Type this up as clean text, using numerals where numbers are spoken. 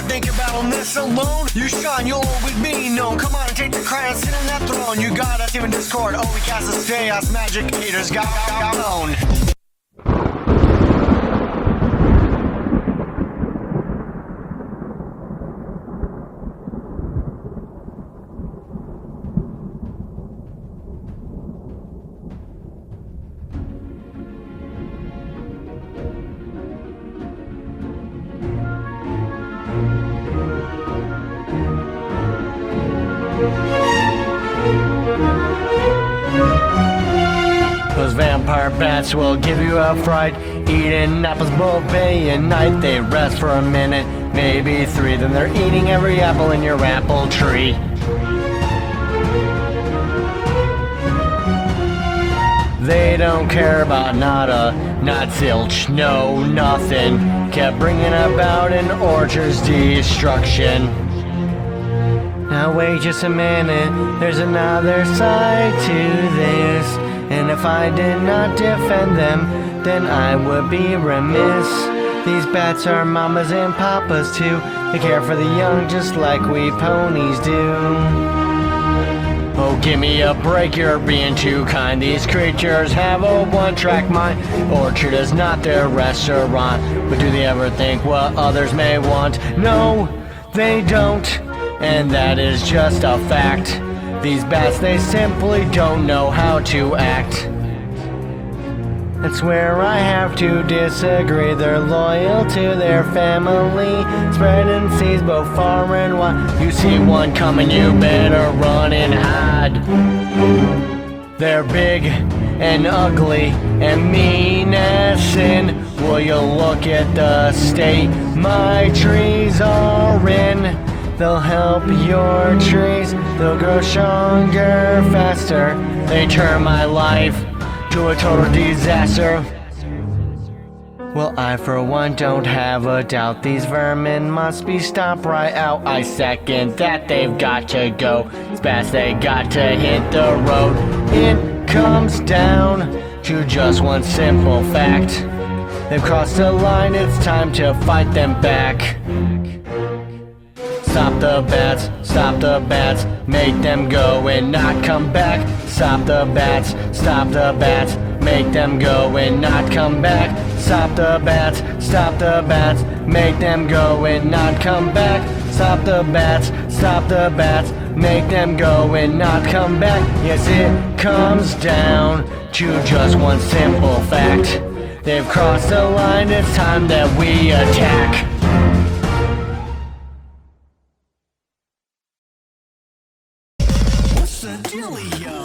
think about on this alone. You shine, you'll always be known. Come on and take the crown and sit in that throne. You got us, even Discord. Oh, we cast us chaos, magic haters got known. Those vampire bats will give you a fright. Eating apples both day and night. They rest for a minute, maybe three. Then they're eating every apple in your apple tree. They don't care about nada, not zilch, no, nothing. Kept bringing about an orchard's destruction. Now wait just a minute, there's another side to this. And if I did not defend them, then I would be remiss. These bats are mamas and papas too. They care for the young just like we ponies do. Oh, give me a break, you're being too kind. These creatures have a one-track mind. Orchard is not their restaurant, but do they ever think what others may want? No, they don't, and that is just a fact. These bats, they simply don't know how to act. That's where I have to disagree. They're loyal to their family, spreading seeds both far and wide. You see one coming, you better run and hide. They're big and ugly and mean as sin. Will you look at the state my trees are in? They'll help your trees, they'll grow stronger, faster. They turn my life to a total disaster. Well, I for one don't have a doubt. These vermin must be stomped right out. I second that, they've got to go. It's best they got to hit the road. It comes down to just one simple fact. They've crossed the line, it's time to fight them back. Stop the bats, make them go and not come back. Stop the bats, make them go and not come back. Stop the bats, make them go and not come back. Stop the bats, make them go and not come back. Yes, it comes down to just one simple fact. They've crossed the line, it's time that we attack. What's the dealio?